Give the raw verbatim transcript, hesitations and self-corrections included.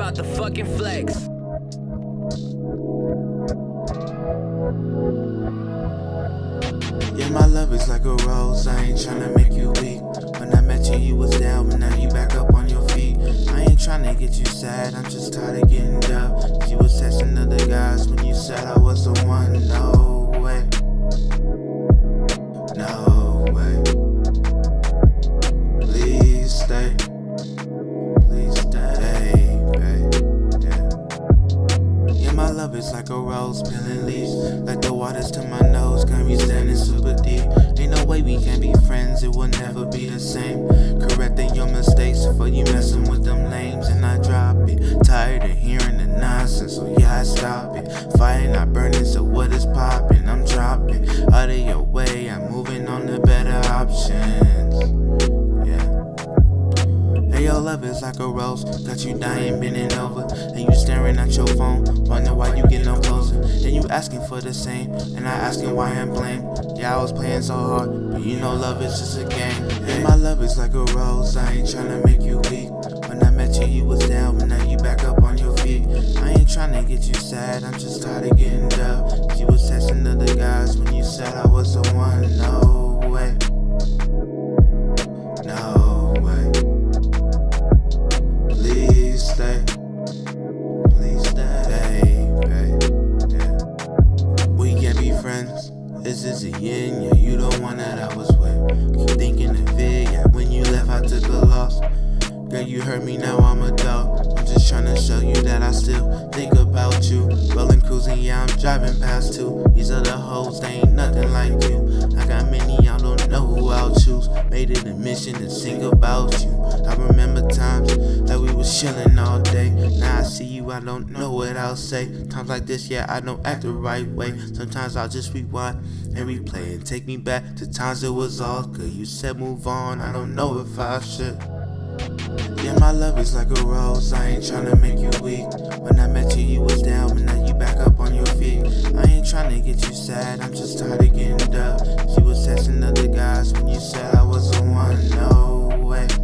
about the fucking flex. Yeah, my love is like a rose, I ain't tryna make you weak. When I met you, you was down, but now you back up on your feet. I ain't tryna get you sad, I'm just tired of getting down. You was texting other guys when you said I was the one. No way, no way. Please stay, please stay, babe. Yeah. Yeah, my love is like a rose, peeling leaves, like the waters to my nose, got me standing super deep. Ain't no way we can be friends, it will never be the same. Correcting your mistakes before you messing with them lames, and I drop it. Tired of hearing the nonsense, so yeah, I stop it. Fire not burning, so what is popping? I'm dropping out of your way, I'm moving on to better options. Yeah. Hey, your love is like a rose, got you dying, bending over, and you staring at your phone, wondering why you getting no closer. And you asking for the same, and I asking why I'm blamed. Yeah, I was playing so hard, but you know love is just a game. Hey, my love is like a rose, I ain't tryna make you weak. When I met you, you was down, but now you back up on your feet. I ain't tryna get you sad, I'm just tired of getting down. You was texting other guys when you said I was the one. No way, no way. Please stay, please stay, babe. Yeah. We can't be friends. This is a yin, yeah, you the one that I was with. Keep thinking of it, yeah, when you left I took a loss. Girl, you hurt me, now I'm a dog. I'm just tryna show you that I still think about you. Rolling, cruising, yeah, I'm driving past two. These other hoes, they ain't nothing like you. I got many, I don't know who I'll choose. Made it a mission to sing about you. I remember times that we was chilling all day. Now I see you, I don't know what I'll say. Times like this, yeah, I don't act the right way. Sometimes I'll just rewind and replay and take me back to times it was all good. You said move on, I don't know if I should. Yeah, my love is like a rose, I ain't tryna make you weak. When I met you, you was down, but now you back up on your feet. I ain't tryna get you sad, I'm just tired of getting down. You was texting other guys when you said I was the one. No way.